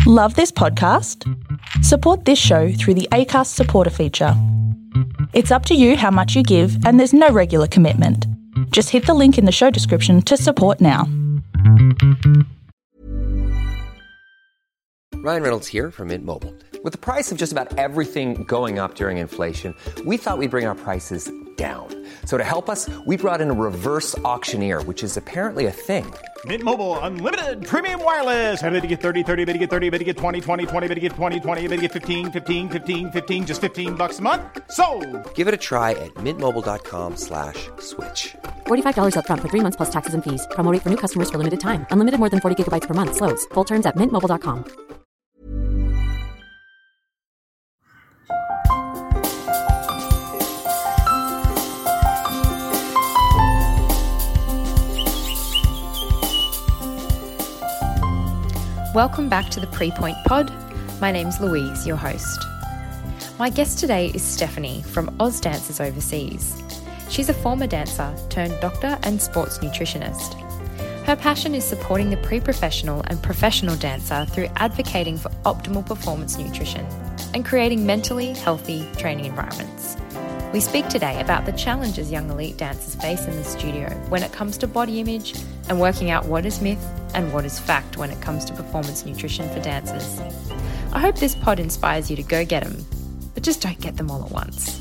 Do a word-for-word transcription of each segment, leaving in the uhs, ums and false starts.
Love this podcast? Support this show through the Acast supporter feature. It's up to you how much you give, and there's no regular commitment. Just hit the link in the show description to support now. Ryan Reynolds here from Mint Mobile. With the price of just about everything going up during inflation, we thought we'd bring our prices down. So to help us, we brought in a reverse auctioneer, which is apparently a thing. Mint Mobile Unlimited Premium Wireless. How to get thirty, thirty, how to get thirty, how to get twenty, twenty, twenty, how to get twenty, twenty, how to get fifteen, fifteen, fifteen, fifteen, just fifteen bucks a month? Sold! Give it a try at mintmobile.com slash switch. forty-five dollars up front for three months plus taxes and fees. Promo rate for new customers for limited time. Unlimited more than forty gigabytes per month. Slows full terms at mint mobile dot com. Welcome back to the Pre-Point Pod. My name's Louise, your host. My guest today is Stephanie from Oz Dancers Overseas. She's a former dancer turned doctor and sports nutritionist. Her passion is supporting the pre-professional and professional dancer through advocating for optimal performance nutrition and creating mentally healthy training environments. We speak today about the challenges young elite dancers face in the studio when it comes to body image and working out what is myth and what is fact when it comes to performance nutrition for dancers. I hope this pod inspires you to go get them, but just don't get them all at once.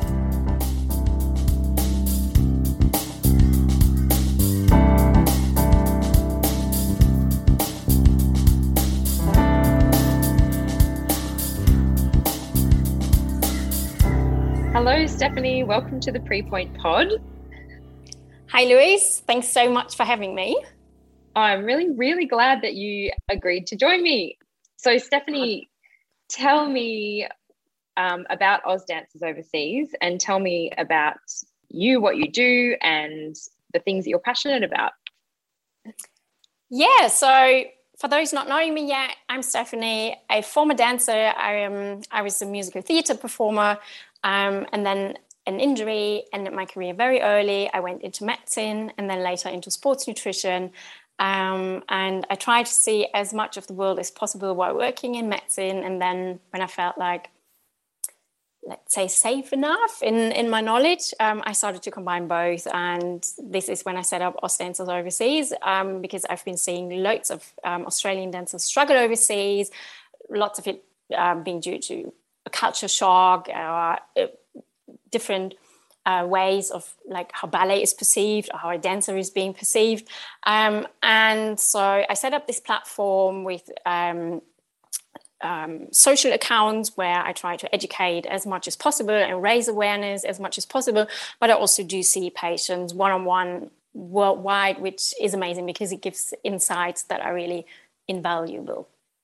Hello, Stephanie. Welcome to the Pre-Point Pod. Hi, Louise. Thanks so much for having me. I'm really, really glad that you agreed to join me. So, Stephanie, tell me um, about Oz Dancers Overseas and tell me about you, what you do, and the things that you're passionate about. Yeah, so for those not knowing me yet, I'm Stephanie, a former dancer. I am. I was a musical theatre performer. Um, and then an injury ended my career very early. I went into medicine and then later into sports nutrition. Um, and I tried to see as much of the world as possible while working in medicine. And then when I felt like, let's say, safe enough in, in my knowledge, um, I started to combine both. And this is when I set up Oz Dancers Overseas, um, because I've been seeing loads of um, Australian dancers struggle overseas, lots of it um, being due to a culture shock, uh, different uh, ways of like how ballet is perceived or how a dancer is being perceived. Um, and so I set up this platform with um, um, social accounts where I try to educate as much as possible and raise awareness as much as possible. But I also do see patients one-on-one worldwide, which is amazing because it gives insights that are really invaluable.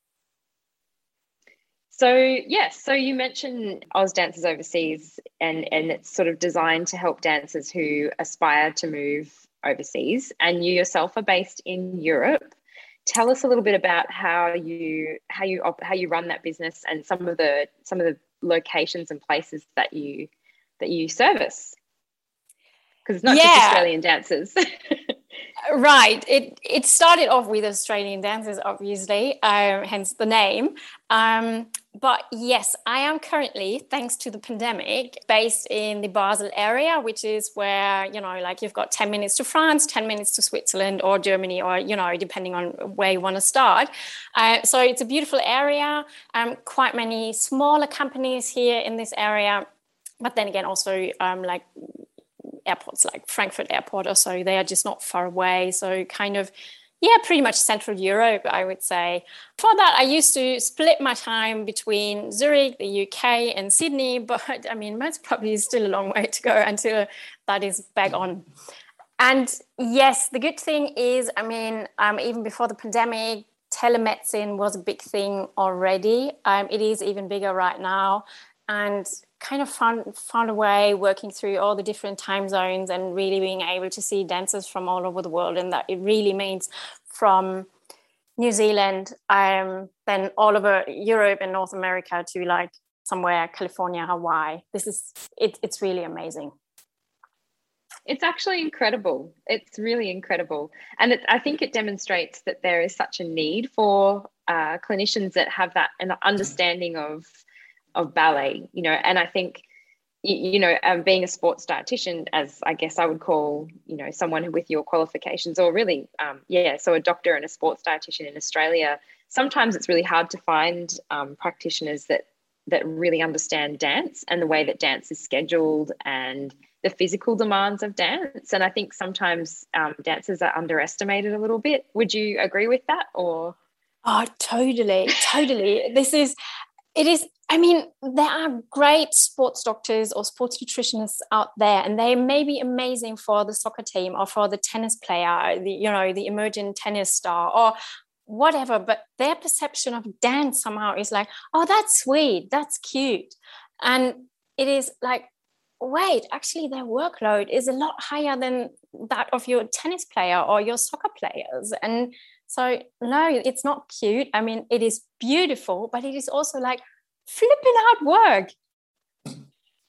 So, yes, so you mentioned Oz Dancers Overseas and, and it's sort of designed to help dancers who aspire to move overseas, and you yourself are based in Europe. Tell us a little bit about how you how you how you run that business and some of the some of the locations and places that you that you service. Because it's not yeah. just Australian dancers. Right. It it started off with Australian dancers, obviously, um, hence the name. Um, but yes, I am currently, thanks to the pandemic, based in the Basel area, which is where, you know, like you've got ten minutes to France, ten minutes to Switzerland or Germany, or, you know, depending on where you want to start. Uh, so it's a beautiful area. Um, quite many smaller companies here in this area. But then again, also um, like airports like Frankfurt Airport or so, they are just not far away. So kind of, yeah, pretty much Central Europe, I would say. For that, I used to split my time between Zurich, the U K, and Sydney, but I mean, most probably is still a long way to go until that is back on. And yes, the good thing is, I mean, um, even before the pandemic, telemedicine was a big thing already. Um, it is even bigger right now. And kind of found found a way working through all the different time zones and really being able to see dancers from all over the world. And that it really means from New Zealand, um, then all over Europe and North America to like somewhere, California, Hawaii. This is, it, it's really amazing. It's actually incredible. It's really incredible. And it, I think it demonstrates that there is such a need for uh, clinicians that have that an understanding of of ballet, you know, and I think, you, you know, um, being a sports dietitian, as I guess I would call, you know, someone with your qualifications, or really, um, yeah, so a doctor and a sports dietitian in Australia, sometimes it's really hard to find um, practitioners that that really understand dance and the way that dance is scheduled and the physical demands of dance. And I think sometimes um, dancers are underestimated a little bit. Would you agree with that? Or oh, totally, totally. This is, it is, I mean, there are great sports doctors or sports nutritionists out there, and they may be amazing for the soccer team or for the tennis player, the, you know, the emerging tennis star or whatever, but their perception of dance somehow is like, oh, that's sweet, that's cute. And it is like, wait, actually their workload is a lot higher than that of your tennis player or your soccer players. And so, no, it's not cute. I mean, it is beautiful, but it is also like flipping hard work.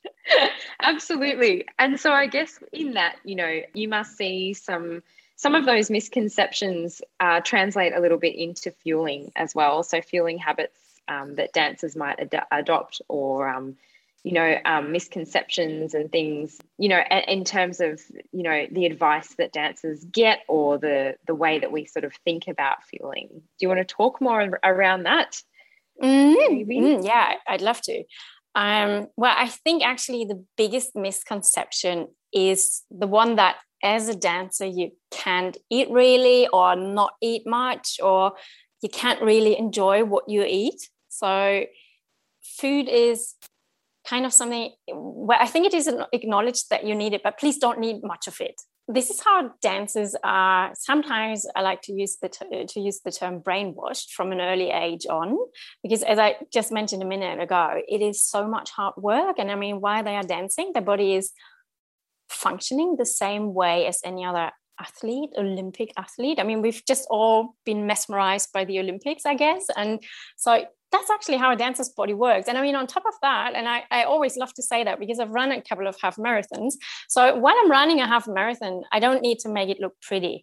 Absolutely. And so I guess in that, you know, you must see some some of those misconceptions uh, translate a little bit into fueling as well. So fueling habits um, that dancers might ad- adopt or um, you know, um, misconceptions and things, you know, in terms of, you know, the advice that dancers get or the the way that we sort of think about fueling. Do you want to talk more around that? Mm, mm, yeah, I'd love to. Um, well, I think actually the biggest misconception is the one that as a dancer, you can't eat really or not eat much, or you can't really enjoy what you eat. So food is kind of something where I think it is acknowledged that you need it, but please don't need much of it. This is how dancers are. Sometimes I like to use the t- to use the term brainwashed from an early age on, because as I just mentioned a minute ago, it is so much hard work. And I mean, while they are dancing, their body is functioning the same way as any other athlete, Olympic athlete. I mean, we've just all been mesmerized by the Olympics, I guess. And so that's actually how a dancer's body works. And I mean, on top of that, and I, I always love to say that because I've run a couple of half marathons. So when I'm running a half marathon, I don't need to make it look pretty.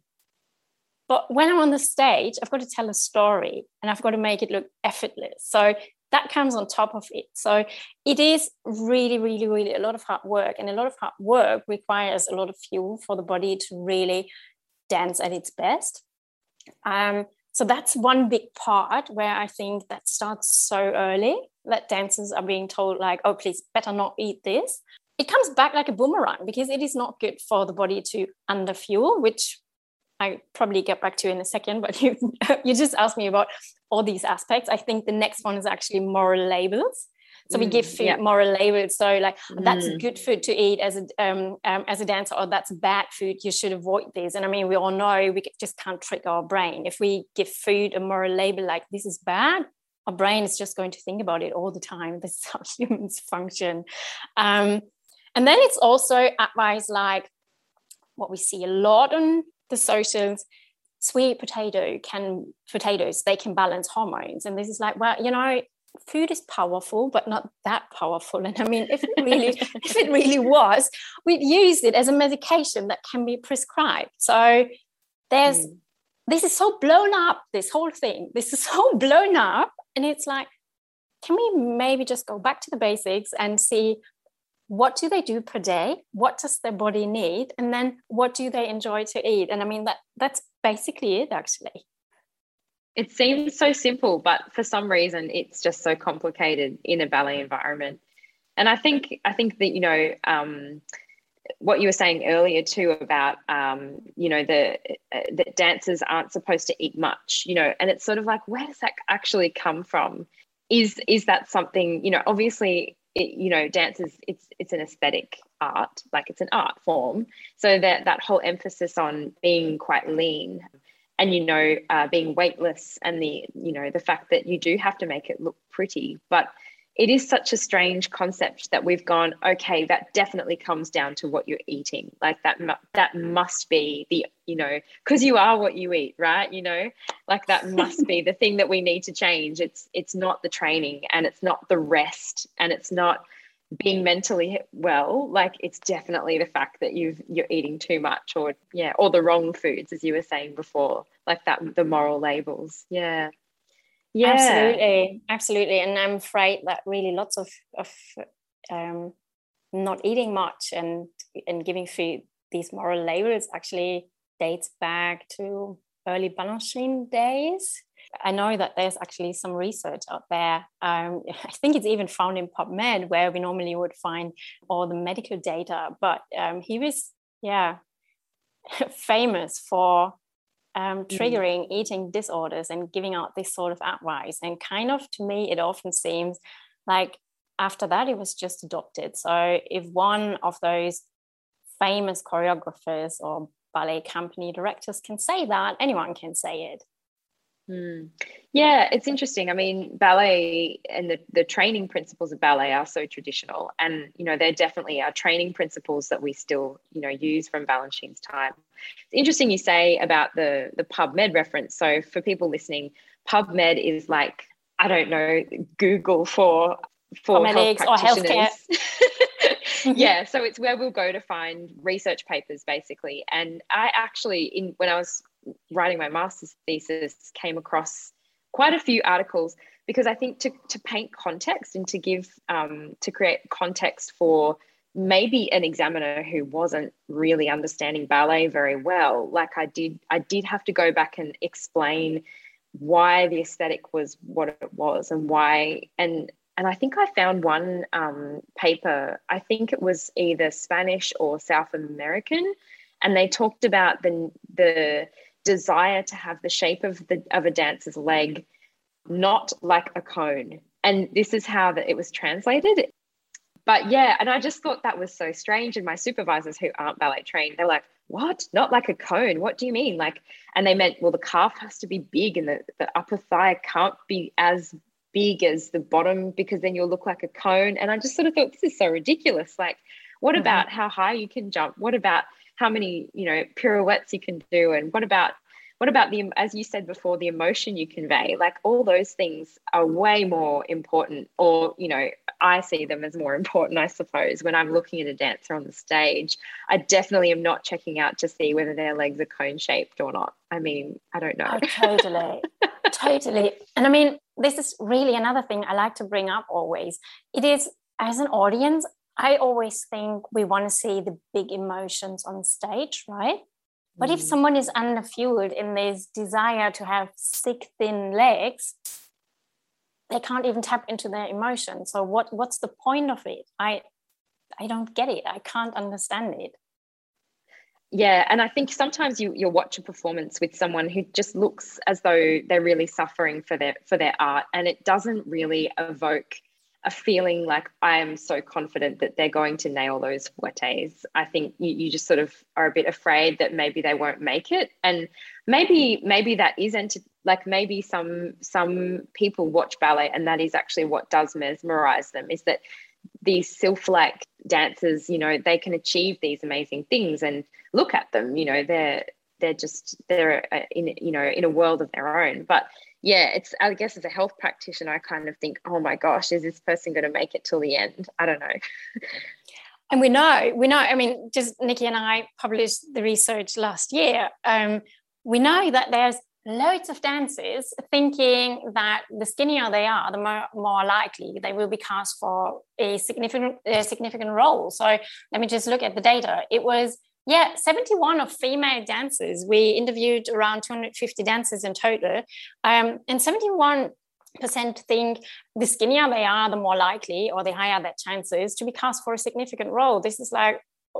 But when I'm on the stage, I've got to tell a story and I've got to make it look effortless. So that comes on top of it. So it is really, really, really a lot of hard work. And a lot of hard work requires a lot of fuel for the body to really dance at its best. Um, So that's one big part where I think that starts so early, that dancers are being told like, oh, please better not eat this. It comes back like a boomerang because it is not good for the body to underfuel, which I probably get back to in a second, but you, you just asked me about all these aspects. I think the next one is actually moral labels. So we give food yeah. moral labels. So like, mm. that's good food to eat as a um, um, as a dancer, or that's bad food, you should avoid this. And I mean, we all know we just can't trick our brain. If we give food a moral label like this is bad, our brain is just going to think about it all the time. This is how humans function. Um, and then it's also advice like what we see a lot on the socials, sweet potato can potatoes, they can balance hormones. And this is like, well, you know, food is powerful, but not that powerful. And I mean, if it really, if it really was, we'd use it as a medication that can be prescribed. So there's, mm. this is so blown up, this whole thing, this is so blown up. And it's like, can we maybe just go back to the basics and see what do they do per day? What does their body need? And then what do they enjoy to eat? And I mean, that that's basically it, actually. It seems so simple, but for some reason it's just so complicated in a ballet environment. And I think I think that, you know, um, what you were saying earlier too about, um, you know, the uh, that dancers aren't supposed to eat much, you know, and it's sort of like, where does that actually come from? Is is that something, you know, obviously, it, you know, dancers, it's it's an aesthetic art, like it's an art form. So that that whole emphasis on being quite lean and, you know, uh, being weightless and the, you know, the fact that you do have to make it look pretty. But it is such a strange concept that we've gone, okay, that definitely comes down to what you're eating. Like that, that must be the, you know, because you are what you eat, right? You know, like that must be the thing that we need to change. It's, it's not the training and it's not the rest and it's not being mentally well. Like it's definitely the fact that you've, you're eating too much or, yeah, or the wrong foods, as you were saying before, like that, the moral labels. Yeah. Yeah, absolutely, absolutely. And I'm afraid that really lots of of um, not eating much and and giving food these moral labels actually dates back to early Balanchine days. I know that there's actually some research out there. Um, I think it's even found in PubMed, where we normally would find all the medical data. But um, he was, yeah, famous for um, triggering mm. eating disorders and giving out this sort of advice. And kind of, to me, it often seems like after that, it was just adopted. So if one of those famous choreographers or ballet company directors can say that, anyone can say it. Mm. Yeah, it's interesting. I mean, ballet and the, the training principles of ballet are so traditional, and, you know, there definitely are training principles that we still, you know, use from Balanchine's time. It's interesting you say about the, the PubMed reference. So for people listening, PubMed is like, I don't know, Google for, for health practitioners. Or healthcare. Yeah, so it's where we'll go to find research papers, basically. And I actually, in when I was writing my master's thesis, came across quite a few articles, because I think to, to paint context and to give, um, to create context for maybe an examiner who wasn't really understanding ballet very well, like I did, I did have to go back and explain why the aesthetic was what it was and why, and And I think I found one um, paper, I think it was either Spanish or South American, and they talked about the the desire to have the shape of the of a dancer's leg not like a cone. And this is how that it was translated. But yeah, and I just thought that was so strange. And my supervisors who aren't ballet trained, they're like, what? Not like a cone? What do you mean? Like, and they meant, well, the calf has to be big and the, the upper thigh can't be as big as the bottom, because then you'll look like a cone. And I just sort of thought, this is so ridiculous. Like, what mm-hmm. about how high you can jump? What about how many, you know, pirouettes you can do? And what about, what about the, as you said before, the emotion you convey? Like, all those things are way more important, or, you know, I see them as more important, I suppose, when I'm looking at a dancer on the stage. I definitely am not checking out to see whether their legs are cone shaped or not. I mean, I don't know. Oh, totally. Totally. And I mean, this is really another thing I like to bring up always. It is, as an audience, I always think we want to see the big emotions on stage, right? But mm. if someone is underfueled in this desire to have thick, thin legs, they can't even tap into their emotions. So what, what's the point of it? I, I don't get it. I can't understand it. Yeah, and I think sometimes you you'll watch a performance with someone who just looks as though they're really suffering for their for their art, and it doesn't really evoke a feeling like I am so confident that they're going to nail those fouettes. I think you, you just sort of are a bit afraid that maybe they won't make it, and maybe maybe that isn't like maybe some some people watch ballet and that is actually what does mesmerize them, is that these sylph-like dancers, you know, they can achieve these amazing things, and look at them, you know, they're they're just they're in you know in a world of their own. But yeah, it's, I guess as a health practitioner, I kind of think, oh my gosh, is this person going to make it till the end? I don't know. And we know, we know. I mean, just Nikki and I published the research last year. Um, we know that there's loads of dancers thinking that the skinnier they are, the more, more likely they will be cast for a significant a significant role. So let me just look at the data. It was, yeah, seventy-one of female dancers. We interviewed around two hundred fifty dancers in total. Um, and seventy-one percent think the skinnier they are, the more likely or the higher their chances to be cast for a significant role. This is like,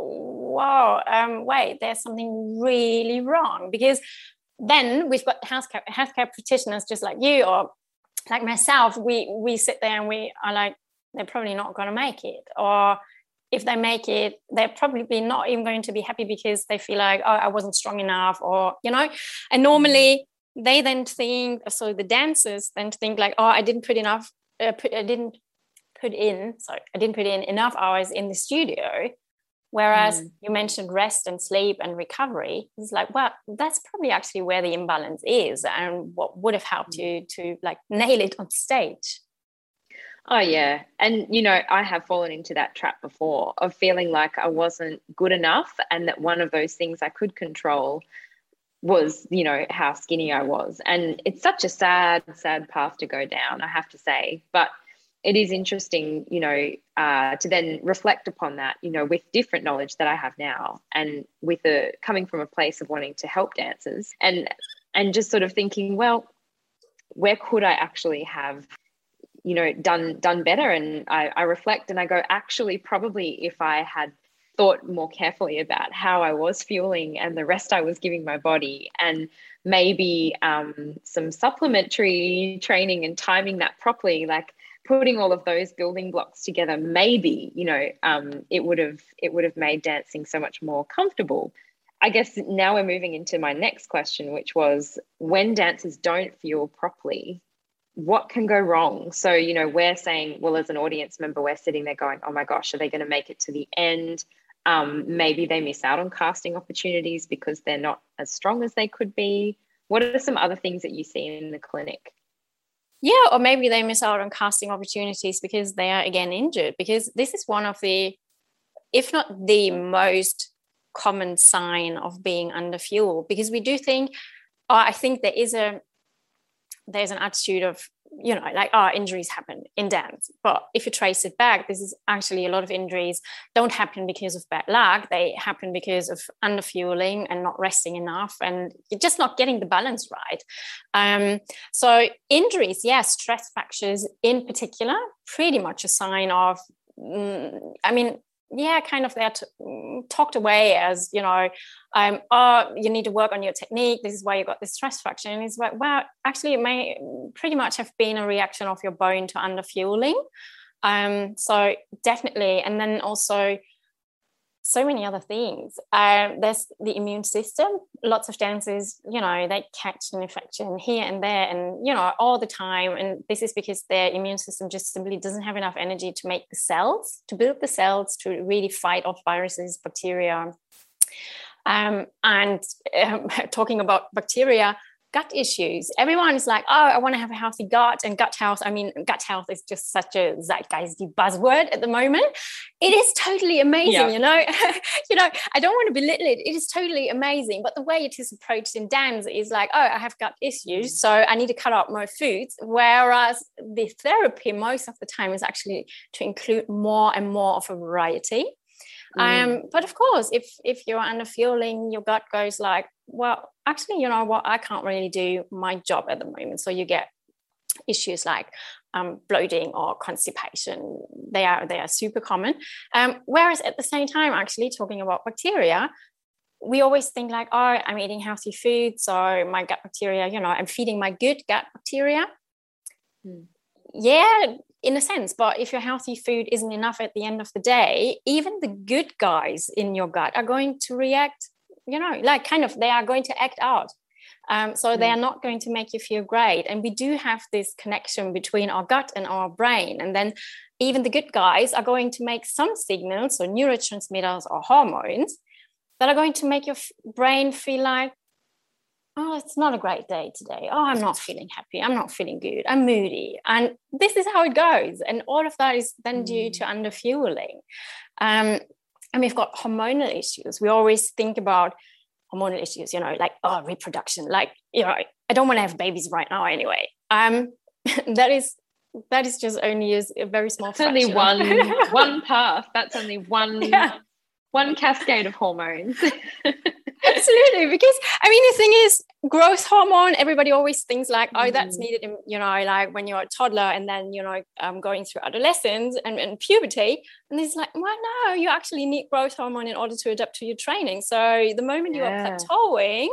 wow, um, wait, there's something really wrong, because then we've got healthcare, healthcare practitioners just like you or like myself. We we sit there and we are like, they're probably not going to make it. Or if they make it, they're probably not even going to be happy because they feel like, oh, I wasn't strong enough, or, you know. And normally they then think, so the dancers then think like, oh, I didn't put enough, uh, put, I didn't put in, sorry, I didn't put in enough hours in the studio. Whereas mm. you mentioned rest and sleep and recovery. It's like, well, that's probably actually where the imbalance is, and what would have helped mm. you to like nail it on stage. Oh, yeah. And, you know, I have fallen into that trap before of feeling like I wasn't good enough, and that one of those things I could control was, you know, how skinny I was. And it's such a sad, sad path to go down, I have to say. But it is interesting, you know, uh, to then reflect upon that, you know, with different knowledge that I have now, and with a coming from a place of wanting to help dancers, and and just sort of thinking, well, where could I actually have, you know, done done better? And I, I reflect and I go, actually, probably if I had thought more carefully about how I was fueling and the rest I was giving my body, and maybe um, some supplementary training and timing that properly, like putting all of those building blocks together, maybe, you know, um, it would have it would have made dancing so much more comfortable. I guess now we're moving into my next question, which was, when dancers don't fuel properly, what can go wrong? So, you know, we're saying, well, as an audience member, we're sitting there going, oh my gosh, are they going to make it to the end? Um, maybe they miss out on casting opportunities because they're not as strong as they could be. What are some other things that you see in the clinic? Yeah, or maybe they miss out on casting opportunities because they are, again, injured, because this is one of the, if not the most common sign of being under fuel, because we do think, oh, I think there is a, there's an attitude of, you know, like, oh, injuries happen in dance. But if you trace it back, this is actually a lot of injuries don't happen because of bad luck. They happen because of underfueling and not resting enough, and you're just not getting the balance right. Um, so injuries, yeah, stress fractures in particular, pretty much a sign of, mm, I mean, yeah, kind of they're t- talked away as, you know, um, oh, you need to work on your technique. This is why you got this stress fracture. And it's like, well, actually, it may pretty much have been a reaction of your bone to underfueling. Um, so definitely. And then also so many other things. Um, there's the immune system. Lots of dancers, you know, they catch an infection here and there and, you know, all the time. And this is because their immune system just simply doesn't have enough energy to make the cells, to build the cells, to really fight off viruses, bacteria. Um, and um, talking about bacteria, gut issues. Everyone is like, oh, I want to have a healthy gut, and gut health. I mean, gut health is just such a zeitgeisty buzzword at the moment. It is totally amazing, yeah. you know. you know, I don't want to belittle it. It is totally amazing. But the way it is approached in dance is like, oh, I have gut issues, so I need to cut out more foods. Whereas the therapy most of the time is actually to include more and more of a variety. Mm. Um, but of course, if if you're underfueling, your gut goes like, well, actually, you know what, I can't really do my job at the moment. So you get issues like um, bloating or constipation. They are they are super common. Um, whereas at the same time, actually talking about bacteria, we always think like, oh, I'm eating healthy food, so my gut bacteria, you know, I'm feeding my good gut bacteria. Mm. Yeah, in a sense, but if your healthy food isn't enough at the end of the day, even the good guys in your gut are going to react, you know, like kind of, they are going to act out. Um, so mm. they are not going to make you feel great. And we do have this connection between our gut and our brain. And then even the good guys are going to make some signals, so neurotransmitters or hormones, that are going to make your f- brain feel like, oh, it's not a great day today. Oh, I'm not feeling happy. I'm not feeling good. I'm moody. And this is how it goes. And all of that is then due to underfueling. Um, and we've got hormonal issues. We always think about hormonal issues, you know, like, oh, reproduction. Like, you know, I don't want to have babies right now anyway. Um, that is that is just only a very small That's fraction. Only one, one path. That's only one, yeah. one cascade of hormones. Absolutely, because I mean the thing is, growth hormone, everybody always thinks like, oh, that's needed in, you know, like when you're a toddler and then, you know, um, going through adolescence and, and puberty, and it's like, well, no, you actually need growth hormone in order to adapt to your training. So the moment yeah. you are plateauing,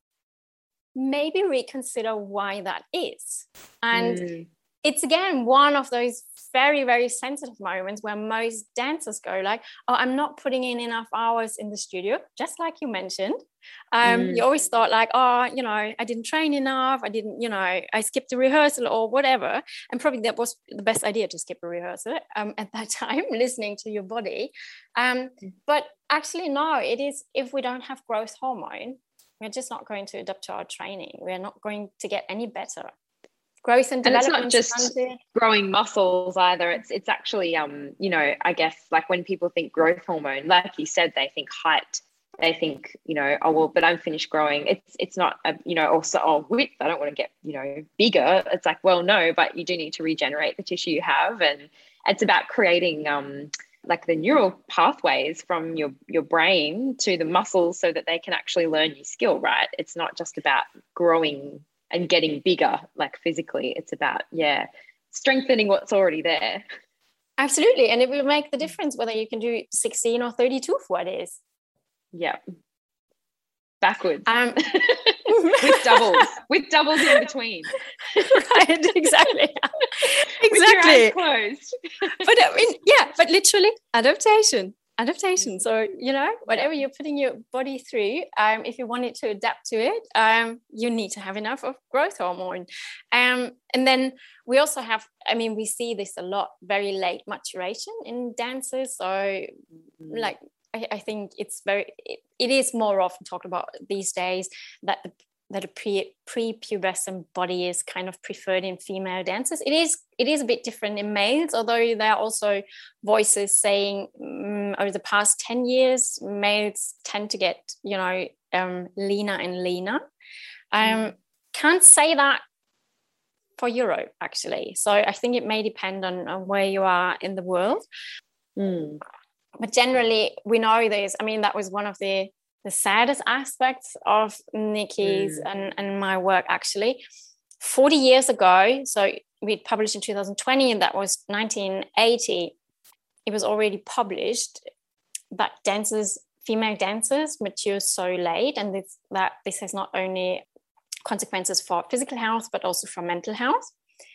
maybe reconsider why that is. And mm. it's again one of those very, very sensitive moments where most dancers go like, oh, I'm not putting in enough hours in the studio, just like you mentioned. Um, mm. You always thought like, oh, you know, I didn't train enough. I didn't, you know, I skipped a rehearsal or whatever. And probably that was the best idea to skip a rehearsal um, at that time, listening to your body. Um, but actually, no, it is, if we don't have growth hormone, we're just not going to adapt to our training. We're not going to get any better. Growth and development. And it's not just growing muscles either. It's it's actually, um, you know, I guess like when people think growth hormone, like you said, they think height, they think, you know, oh, well, but I'm finished growing. It's it's not, a, you know, also, oh, width, I don't want to get, you know, bigger. It's like, well, no, but you do need to regenerate the tissue you have. And it's about creating um, like the neural pathways from your, your brain to the muscles so that they can actually learn your skill, right? It's not just about growing and getting bigger, like physically. It's about, yeah, strengthening what's already there. Absolutely. And it will make the difference whether you can do sixteen or thirty-two for what it is. Yeah. Backwards. Um, with doubles, with doubles in between. Right, exactly. Exactly. With your eyes closed. But I mean, yeah, but literally adaptation. Adaptation. So, you know, whatever you're putting your body through, um, if you want it to adapt to it, um, you need to have enough of growth hormone. Um, and then we also have, I mean, we see this a lot, very late maturation in dancers. So mm-hmm. like, I, I think it's very, it, it is more often talked about these days that the that a pre prepubescent body is kind of preferred in female dancers. It is it is a bit different in males, although there are also voices saying um, over the past ten years, males tend to get, you know, um, leaner and leaner. Um, mm. Can't say that for Europe, actually. So I think it may depend on, on where you are in the world. Mm. But generally, we know this. I mean, that was one of the the saddest aspects of Nikki's mm. and, and my work, actually. forty years ago, so we published in two thousand twenty, and that was nineteen eighty, it was already published that dancers, female dancers mature so late, and this, that this has not only consequences for physical health, but also for mental health.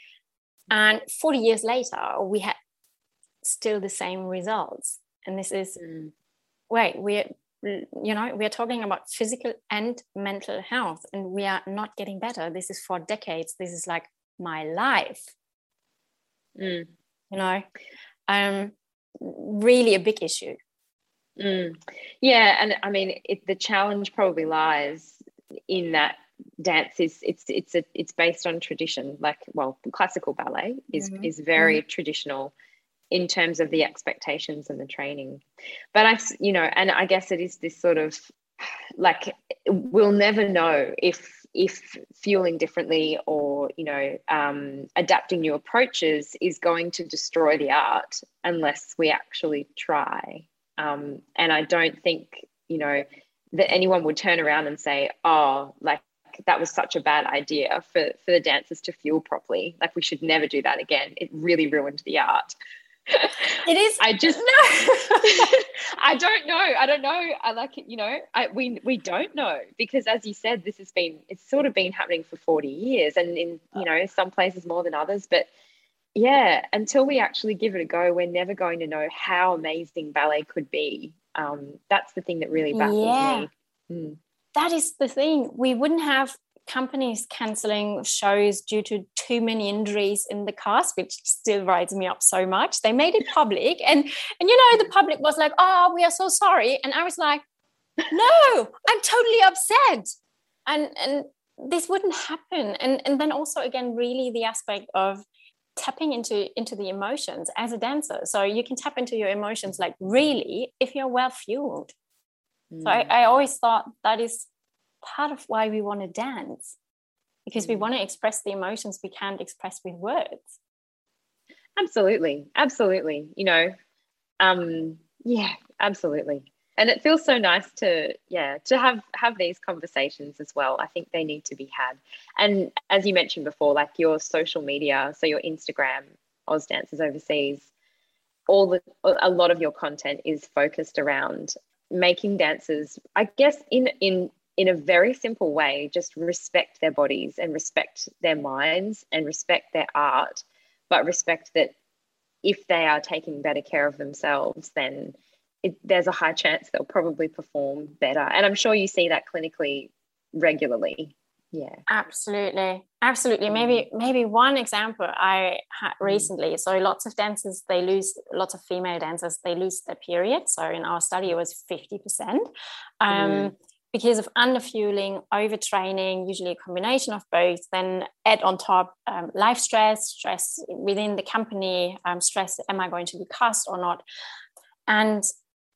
And forty years later, we had still the same results. And this is, mm. wait, we're, you know, we're talking about physical and mental health, and we are not getting better. This is for decades. This is like my life, mm. you know, um, really a big issue. Mm. Yeah. And I mean, it, the challenge probably lies in that dance is it's, it's, a, it's based on tradition, like, well, classical ballet is, mm-hmm. is very mm-hmm. traditional in terms of the expectations and the training. But I, you know, and I guess it is this sort of like, we'll never know if, if fueling differently or, you know, um, adapting new approaches is going to destroy the art unless we actually try. Um, and I don't think, you know, that anyone would turn around and say, oh, like, that was such a bad idea for, for the dancers to fuel properly. Like, we should never do that again. It really ruined the art. It is. I just no. I don't know. I don't know. I like it. You know, I, we we don't know, because as you said, this has been it's sort of been happening for forty years, and in you know some places more than others. But yeah, until we actually give it a go, we're never going to know how amazing ballet could be. Um, that's the thing that really baffles yeah. me. Mm. That is the thing. We wouldn't have companies cancelling shows due to too many injuries in the cast, which still rides me up so much. They made it public, and and you know the public was like, oh, we are so sorry, and I was like, no, I'm totally upset, and and this wouldn't happen. And and then also again really the aspect of tapping into into the emotions as a dancer. So you can tap into your emotions like really if you're well fueled. mm. So I, I always thought that is part of why we want to dance, because mm. we want to express the emotions we can't express with words. Absolutely. Absolutely. You know, um, yeah, absolutely. And it feels so nice to, yeah, to have, have these conversations as well. I think they need to be had. And as you mentioned before, like your social media, so your Instagram, Oz Dancers Overseas, all the, a lot of your content is focused around making dancers, I guess, in, in, in a very simple way, just respect their bodies and respect their minds and respect their art, but respect that if they are taking better care of themselves, then it, there's a high chance they'll probably perform better. And I'm sure you see that clinically regularly. Yeah, absolutely. Absolutely. Maybe, maybe one example I had recently. So lots of dancers, they lose, lots of female dancers, they lose their period. So in our study, it was fifty percent. Um, mm. Because of underfueling, overtraining, usually a combination of both, then add on top um, life stress, stress within the company, um, stress, am I going to be cast or not? And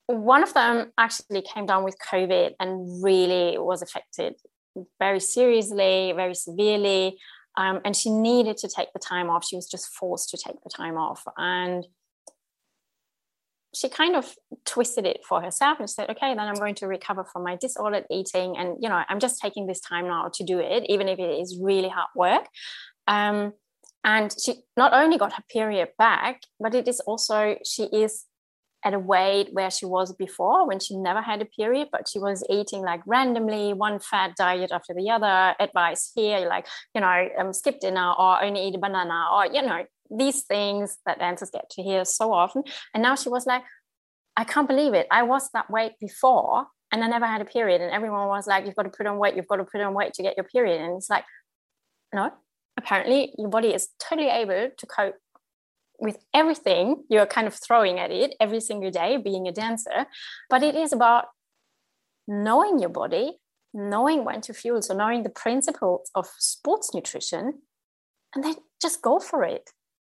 one of them actually came down with COVID and really was affected very seriously, very severely. Um, and she needed to take the time off. She was just forced to take the time off. And she kind of twisted it for herself and said, okay, then I'm going to recover from my disordered eating. And, you know, I'm just taking this time now to do it, even if it is really hard work. Um, and she not only got her period back, but it is also, she is at a weight where she was before when she never had a period, but she was eating like randomly, one fad diet after the other, advice here, like, you know, um, skip dinner or only eat a banana, or, you know, these things that dancers get to hear so often. And now she was like, I can't believe it. I was that weight before and I never had a period. And everyone was like, you've got to put on weight, you've got to put on weight to get your period. And it's like, no, apparently your body is totally able to cope with everything you're kind of throwing at it every single day, being a dancer. But it is about knowing your body, knowing when to fuel, so knowing the principles of sports nutrition, and then just go for it.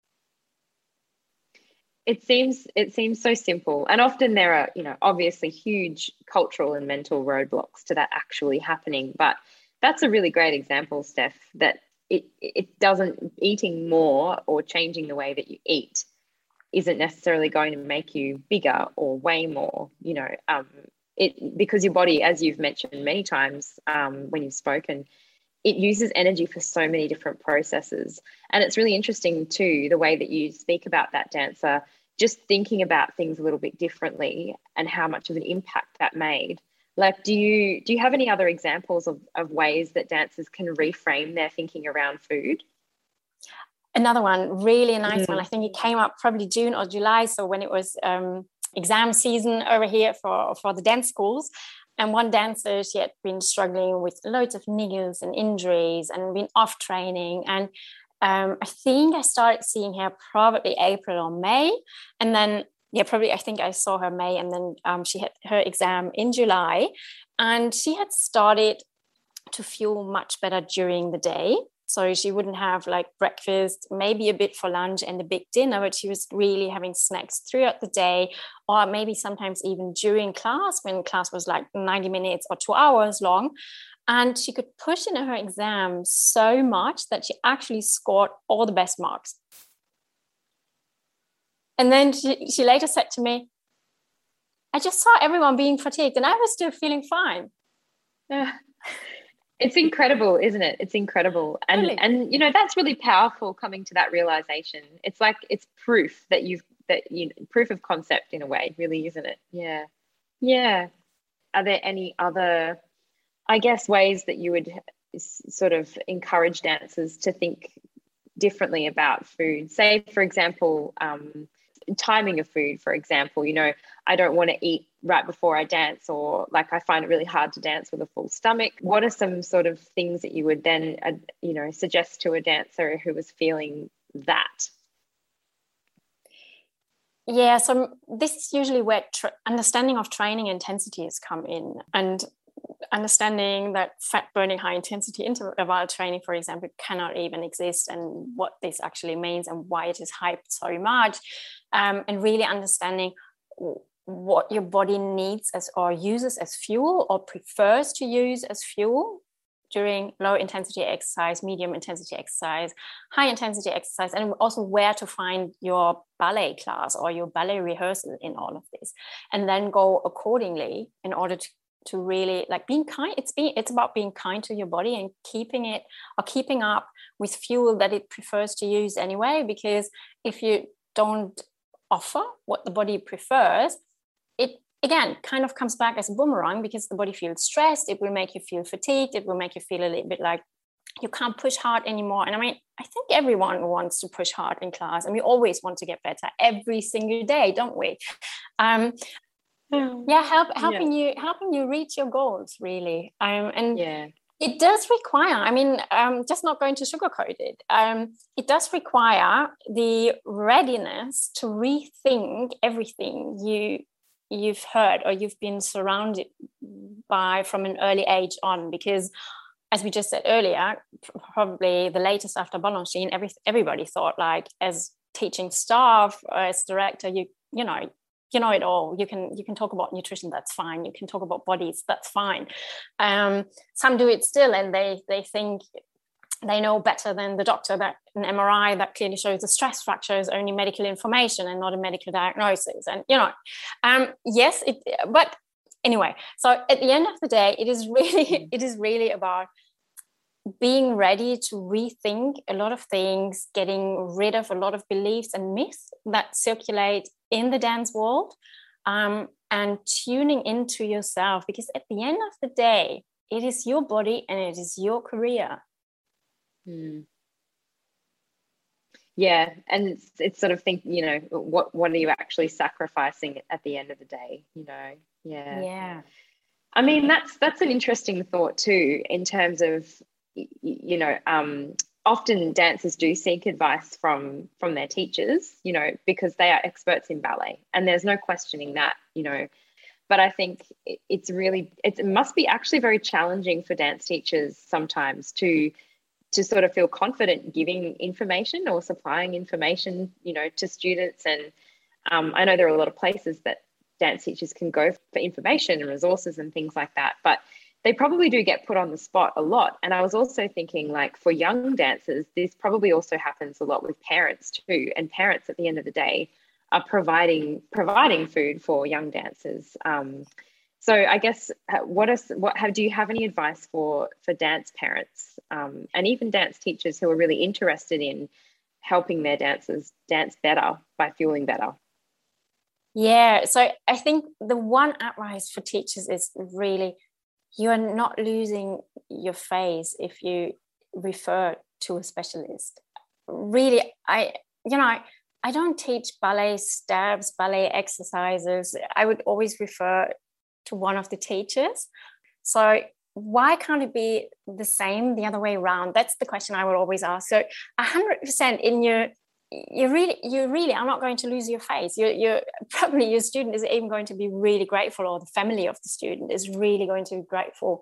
It seems it seems so simple, and often there are, you know, obviously huge cultural and mental roadblocks to that actually happening. But that's a really great example, Steph, that it it doesn't, eating more or changing the way that you eat isn't necessarily going to make you bigger or weigh more. You know, um, it because your body, as you've mentioned many times um, when you've spoken, it uses energy for so many different processes. And it's really interesting too, the way that you speak about that, dancer, just thinking about things a little bit differently and how much of an impact that made. Like, do you do you have any other examples of, of ways that dancers can reframe their thinking around food? Another one, really nice Mm. one. I think it came up probably June or July. So when it was um, exam season over here for, for the dance schools. And one dancer, she had been struggling with loads of niggles and injuries and been off training. And um, I think I started seeing her probably April or May. And then, yeah, probably I think I saw her May. And then um, she had her exam in July. And she had started to feel much better during the day. So she wouldn't have like breakfast, maybe a bit for lunch and a big dinner, but she was really having snacks throughout the day, or maybe sometimes even during class when class was like ninety minutes or two hours long. And she could push in her exam so much that she actually scored all the best marks. And then she, she later said to me, I just saw everyone being fatigued and I was still feeling fine. Yeah. It's incredible, isn't it? It's incredible. And, Really? and, you know, that's really powerful, coming to that realization. It's like, it's proof that you've, that you, proof of concept in a way, really, isn't it? Yeah. Yeah. Are there any other, I guess, ways that you would sort of encourage dancers to think differently about food? Say, for example, um, timing of food, for example, you know, I don't want to eat right before I dance, or like I find it really hard to dance with a full stomach. What are some sort of things that you would then, uh, you know, suggest to a dancer who was feeling that? Yeah, so this is usually where tra- understanding of training intensities come in, and understanding that fat burning high intensity interval training, for example, cannot even exist, and what this actually means and why it is hyped so much, um, and really understanding what your body needs as or uses as fuel or prefers to use as fuel during low intensity exercise, medium intensity exercise, high intensity exercise, and also where to find your ballet class or your ballet rehearsal in all of this, and then go accordingly in order to to really like being kind. It's being, it's about being kind to your body and keeping it or keeping up with fuel that it prefers to use anyway, because if you don't offer what the body prefers, it again kind of comes back as a boomerang, because the body feels stressed. It will make you feel fatigued. It will make you feel a little bit like you can't push hard anymore. And I mean, I think everyone wants to push hard in class, and we always want to get better every single day, don't we? Um, yeah, help helping yeah. you helping you reach your goals, really. Um, and yeah. It does require, I mean, um, just not going to sugarcoat it. Um, it does require the readiness to rethink everything you you've heard or you've been surrounded by from an early age on, because as we just said earlier, probably the latest after Balanchine, every everybody thought like as teaching staff or as director, you you know, you know it all. You can you can talk about nutrition, that's fine. You can talk about bodies, that's fine. Um, some do it still, and they they think they know better than the doctor, that an M R I that clearly shows the stress fracture is only medical information and not a medical diagnosis. And, you know, um, yes, it, but anyway, so at the end of the day, it is really, it is really about being ready to rethink a lot of things, getting rid of a lot of beliefs and myths that circulate in the dance world, um, and tuning into yourself, because at the end of the day, it is your body and it is your career. Hmm. Yeah, and it's it's sort of think, you know, what what are you actually sacrificing at the end of the day, you know? Yeah. Yeah. I mean, that's that's an interesting thought too, in terms of, you know, um, often dancers do seek advice from from their teachers, you know, because they are experts in ballet, and there's no questioning that, you know. But I think it's really, it must be actually very challenging for dance teachers sometimes to to sort of feel confident giving information or supplying information, you know, to students. And um, I know there are a lot of places that dance teachers can go for information and resources and things like that, but they probably do get put on the spot a lot. And I was also thinking, like, for young dancers, this probably also happens a lot with parents too. And parents at the end of the day are providing providing food for young dancers. Um, So I guess what is what have do you have any advice for for dance parents um, and even dance teachers who are really interested in helping their dancers dance better by feeling better? Yeah, so I think the one advice for teachers is really, you are not losing your face if you refer to a specialist. Really, I you know I, I don't teach ballet steps, ballet exercises. I would always refer to one of the teachers. So why can't it be the same the other way around? That's the question I would always ask. So a hundred percent in your, you really, you really are not going to lose your face. You're, you're probably, your student is even going to be really grateful, or the family of the student is really going to be grateful.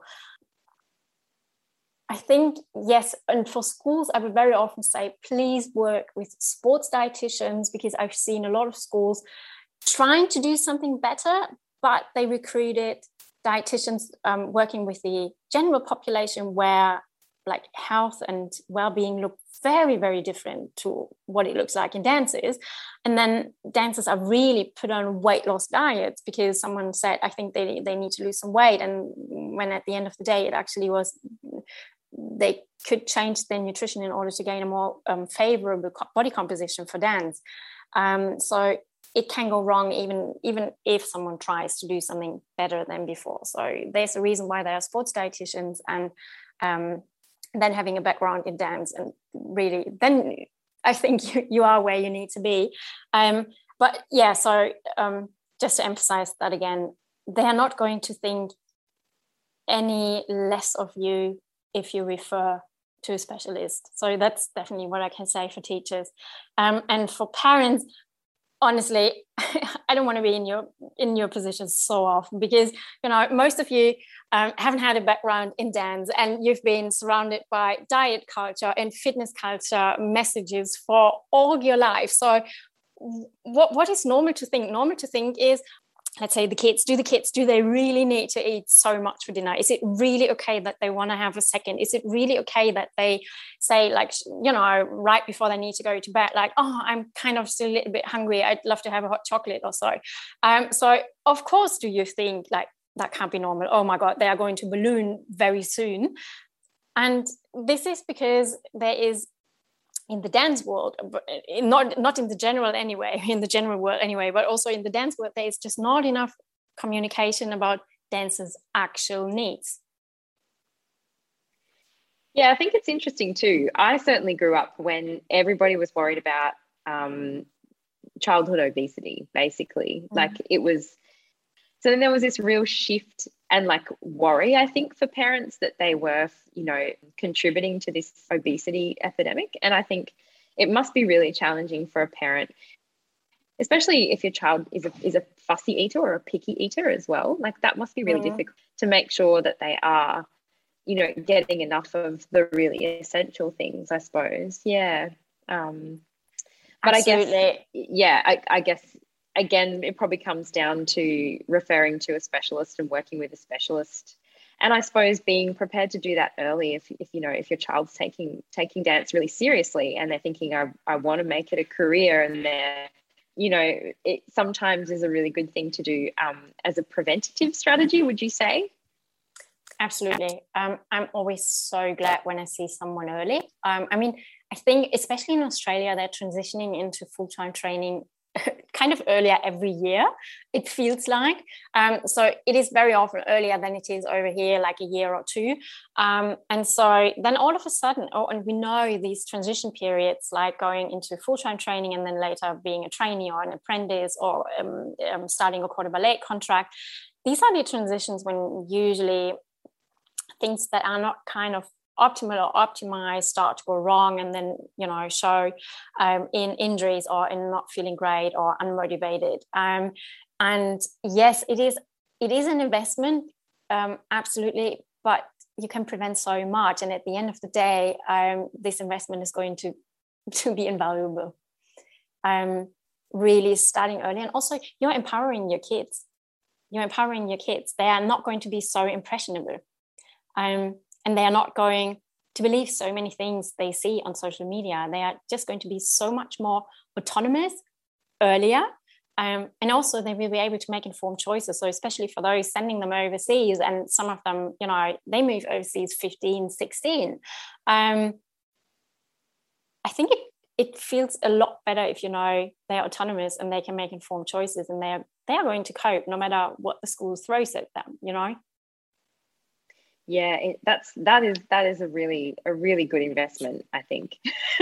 I think, yes, and for schools, I would very often say, please work with sports dietitians, because I've seen a lot of schools trying to do something better, but they recruited dietitians um, working with the general population, where like health and well-being look very, very different to what it looks like in dancers. And then dancers are really put on weight loss diets because someone said, I think they, they need to lose some weight. And when at the end of the day, it actually was, they could change their nutrition in order to gain a more um, favorable body composition for dance. Um, so it can go wrong even, even if someone tries to do something better than before. So there's a reason why there are sports dietitians, and um, then having a background in dance, and really, then I think you, you are where you need to be. Um, but yeah, so um, just to emphasize that again, they are not going to think any less of you if you refer to a specialist. So that's definitely what I can say for teachers. Um, and for parents, honestly, I don't want to be in your in your position so often, because you know most of you um, haven't had a background in dance, and you've been surrounded by diet culture and fitness culture messages for all your life. So what what is normal to think? Normal to think is, let's say the kids, do the kids, do they really need to eat so much for dinner? Is it really okay that they want to have a second? Is it really okay that they say, like, you know, right before they need to go to bed, like, oh, I'm kind of still a little bit hungry, I'd love to have a hot chocolate or so. Um, so of course, do you think like that can't be normal? Oh my God, they are going to balloon very soon. And this is because there is, in the dance world, not not in the general anyway, in the general world anyway, but also in the dance world, there is just not enough communication about dancers' actual needs. Yeah, I think it's interesting too. I certainly grew up when everybody was worried about um, childhood obesity, basically. Mm. Like it was, so then there was this real shift and like worry, I think, for parents that they were, you know, contributing to this obesity epidemic. And I think it must be really challenging for a parent, especially if your child is a, is a fussy eater or a picky eater as well. Like that must be really mm. difficult to make sure that they are, you know, getting enough of the really essential things, I suppose. Yeah. Um, but Absolutely. I guess, yeah, I, I guess again, it probably comes down to referring to a specialist and working with a specialist. And I suppose being prepared to do that early if, if you know, if your child's taking taking dance really seriously and they're thinking, I, I want to make it a career, and they're, you know, it sometimes is a really good thing to do um, as a preventative strategy, would you say? Absolutely. Um, I'm always so glad when I see someone early. Um, I mean, I think especially in Australia, they're transitioning into full-time training kind of earlier every year, it feels like. Um, so it is very often earlier than it is over here, like a year or two. Um, and so then all of a sudden, oh, and we know these transition periods, like going into full-time training and then later being a trainee or an apprentice or um, um, starting a quarter ballet contract. These are the transitions when usually things that are not kind of optimal or optimized start to go wrong, and then, you know, show um, in injuries or in not feeling great or unmotivated. Um, and yes, it is it is an investment, um, absolutely, but you can prevent so much. And at the end of the day, um, this investment is going to, to be invaluable. Um, really starting early, and also you're empowering your kids. You're empowering your kids. They are not going to be so impressionable. Um, and they are not going to believe so many things they see on social media. They are just going to be so much more autonomous earlier. Um, and also they will be able to make informed choices. So especially for those sending them overseas, and some of them, you know, they move overseas fifteen, sixteen. Um, I think it, it feels a lot better if, you know, they're autonomous and they can make informed choices, and they're, they are going to cope no matter what the school throws at them, you know? Yeah, it, that's that is that is a really a really good investment, I think.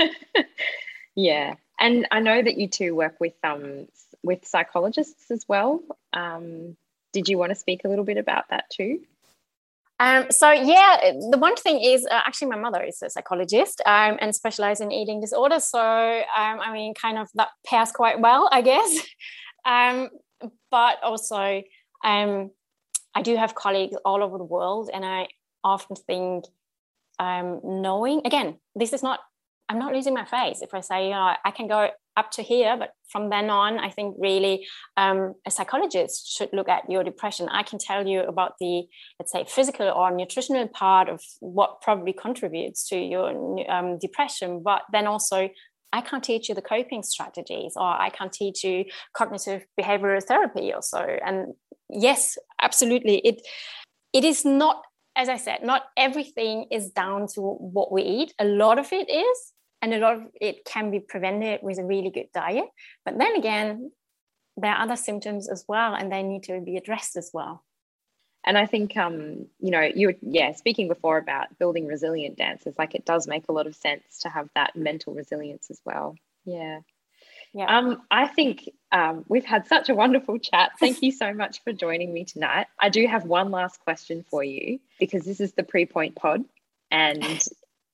Yeah, and I know that you two work with um with psychologists as well. Um, did you want to speak a little bit about that too? Um, so yeah, the one thing is uh, actually my mother is a psychologist um, and specializes in eating disorders. So um, I mean, kind of that pairs quite well, I guess. um, but also. Um, I do have colleagues all over the world, and I often think um, knowing, again, this is not, I'm not losing my face if I say, you know, I can go up to here, but from then on, I think really um, a psychologist should look at your depression. I can tell you about the, let's say, physical or nutritional part of what probably contributes to your um, depression, but then also I can't teach you the coping strategies, or I can't teach you cognitive behavioral therapy or so. And yes, absolutely. It it is not, as I said, not everything is down to what we eat. A lot of it is, and a lot of it can be prevented with a really good diet. But then again, there are other symptoms as well, and they need to be addressed as well. And I think, um, you know, you were, yeah, speaking before about building resilient dancers, like it does make a lot of sense to have that mental resilience as well. Yeah. Yeah. Um, I think um, we've had such a wonderful chat. Thank you so much for joining me tonight. I do have one last question for you, because this is the Pre-Point Pod. And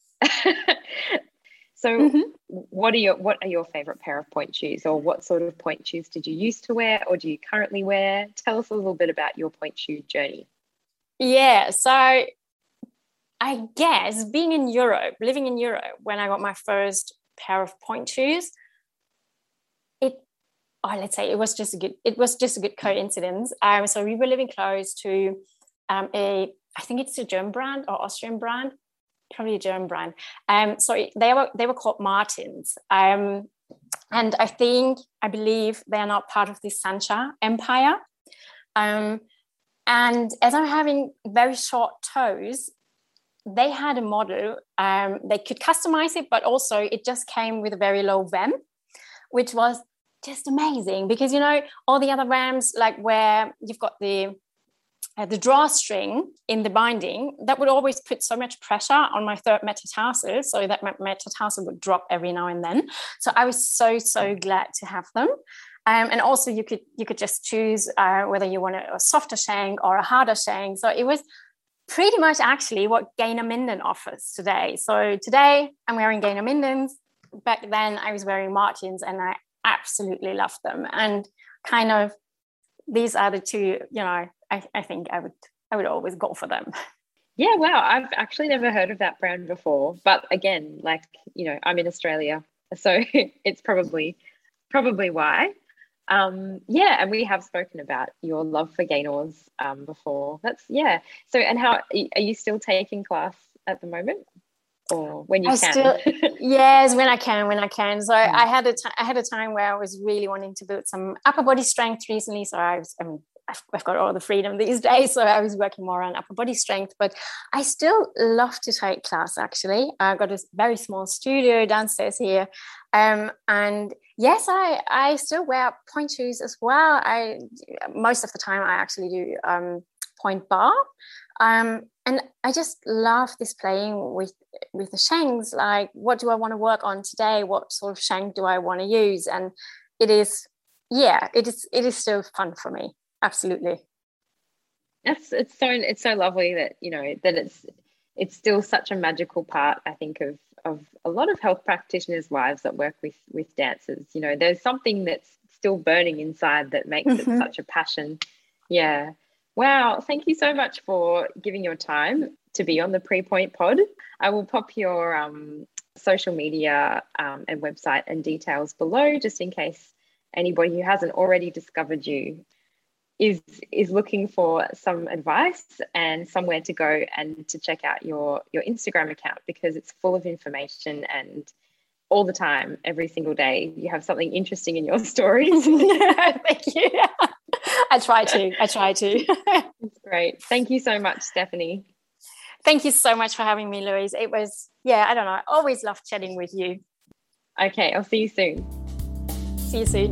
so mm-hmm. what are your what are your favorite pair of point shoes, or what sort of point shoes did you used to wear, or do you currently wear? Tell us a little bit about your point shoe journey. Yeah, so I guess being in Europe, living in Europe, when I got my first pair of point shoes, it oh, let's say it was just a good it was just a good coincidence. Um, so we were living close to um, a I think it's a German brand or Austrian brand. Probably a German brand. Um, so they were they were called Martins. Um, and I think, I believe they are not part of the Sancha empire. Um, and as I'm having very short toes, they had a model. Um, they could customize it, but also it just came with a very low V A M, which was just amazing, because, you know, all the other V A Ms, like where you've got the Uh, the drawstring in the binding, that would always put so much pressure on my third metatarsal, so that my metatarsal would drop every now and then. So I was so, so glad to have them. Um, and also you could you could just choose uh, whether you want a, a softer shank or a harder shank. So it was pretty much actually what Gainer Minden offers today. So today I'm wearing Gainer Mindens. Back then I was wearing Martins, and I absolutely loved them. And kind of these are the two, you know, I, I think I would I would always go for them. Yeah, wow. I've actually never heard of that brand before. But again, like, you know, I'm in Australia, so it's probably probably why. Um, yeah, and we have spoken about your love for Gaynors um, before. That's, yeah. So, and how, are you still taking class at the moment? Or when you I can? Still, yes, when I can, when I can. So mm. I had a t- I had a time where I was really wanting to build some upper body strength recently. So I was, I mean, I've, I've got all the freedom these days. So I was working more on upper body strength, but I still love to take class, actually. I've got a very small studio downstairs here. Um, and yes, I, I still wear point shoes as well. I, most of the time I actually do um, point bar. Um, and I just love this playing with with the shanks. Like, what do I want to work on today? What sort of shank do I want to use? And it is, yeah, it is it is still fun for me. Absolutely. That's it's so it's so lovely that, you know, that it's it's still such a magical part, I think, of of a lot of health practitioners' lives that work with with dancers. You know, there's something that's still burning inside that makes mm-hmm. it such a passion. Yeah. Wow, thank you so much for giving your time to be on the Pre-Point Pod. I will pop your um, social media um, and website and details below, just in case anybody who hasn't already discovered you is is looking for some advice and somewhere to go and to check out your, your Instagram account, because it's full of information, and all the time, every single day, you have something interesting in your stories. Thank you. I try to. I try to. That's great. Thank you so much, Stephanie. Thank you so much for having me, Louise. It was, yeah, I don't know. I always love chatting with you. Okay, I'll see you soon. See you soon.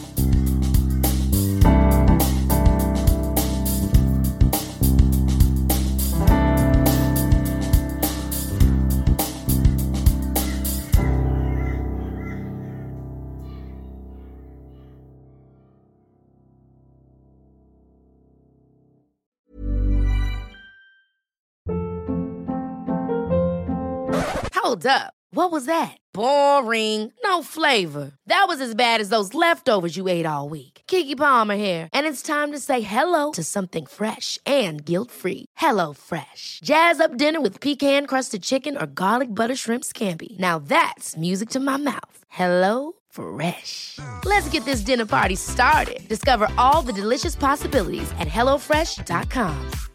Hold up. What was that? Boring. No flavor. That was as bad as those leftovers you ate all week. Keke Palmer here. And it's time to say hello to something fresh and guilt-free. Hello Fresh. Jazz up dinner with pecan-crusted chicken or garlic butter shrimp scampi. Now that's music to my mouth. Hello Fresh. Let's get this dinner party started. Discover all the delicious possibilities at hello fresh dot com.